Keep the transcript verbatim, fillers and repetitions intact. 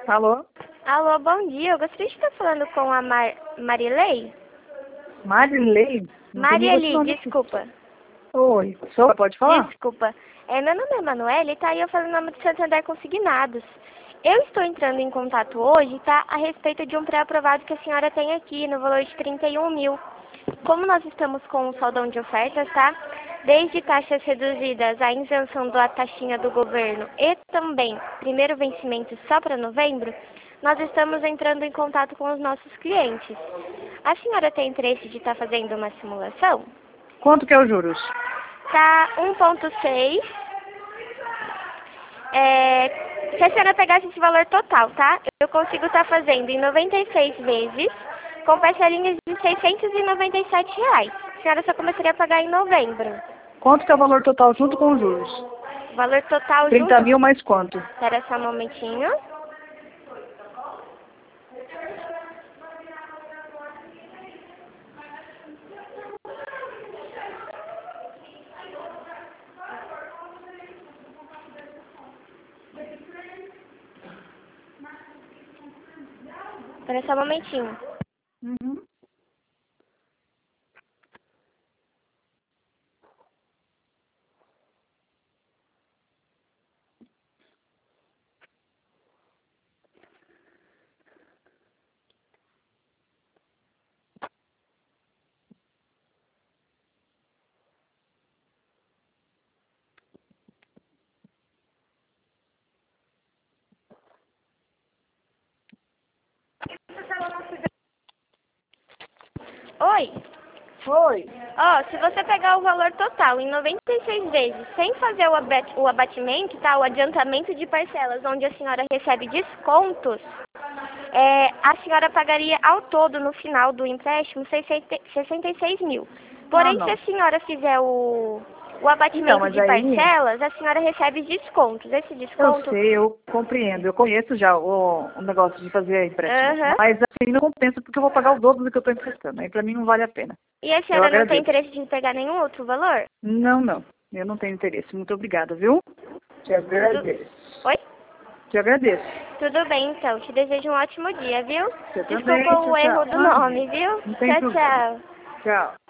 Alô? Alô, bom dia. Eu gostaria de estar falando com a Mar... Marilei? Marilei? Marieli, desculpa. Oi, sou, pode falar? Desculpa. É, meu nome é Emanuele e tá aí eu falo em nome do Santander Consignados. Eu estou entrando em contato hoje, tá, a respeito de um pré-aprovado que a senhora tem aqui, no valor de trinta e um mil. Como nós estamos com um saldão de ofertas, tá? Desde taxas reduzidas, a isenção da taxinha do governo e também primeiro vencimento só para novembro, nós estamos entrando em contato com os nossos clientes. A senhora tem interesse de estar fazendo uma simulação? Quanto que é os juros? Tá um ponto seis. É, se a senhora pegasse esse valor total, tá? Eu consigo estar fazendo em noventa e seis vezes, com parcelinhas de seiscentos e noventa e sete reais. A senhora só começaria a pagar em novembro. Quanto que é o valor total junto com os juros? Valor total trinta junto... mil mais quanto? Espera só um momentinho. Espera só um momentinho. Uhum. Oi. Foi. Ó, se você pegar o valor total em noventa e seis vezes, sem fazer o, abat o abatimento, tá? O adiantamento de parcelas, onde a senhora recebe descontos, é, a senhora pagaria ao todo, no final do empréstimo, sessenta e seis mil. Porém, Ah, se não. a senhora fizer o, o abatimento Então, mas de aí... parcelas, a senhora recebe descontos. Esse Eu desconto... sei, eu compreendo. Eu conheço já o, o negócio de fazer empréstimo. Aham. Mas assim, não compensa porque eu vou pagar o dobro do que eu estou emprestando. Aí pra mim não vale a pena. E a Eu senhora não tem agradeço. interesse de pegar nenhum outro valor? Não, não. Eu não tenho interesse. Muito obrigada, viu? Te agradeço. Oi? Te agradeço. Tudo bem, então. Te desejo um ótimo dia, viu? Você também. Desculpa o Tchau, erro tchau. do nome, viu? Não tem Tchau, problema. tchau. Tchau.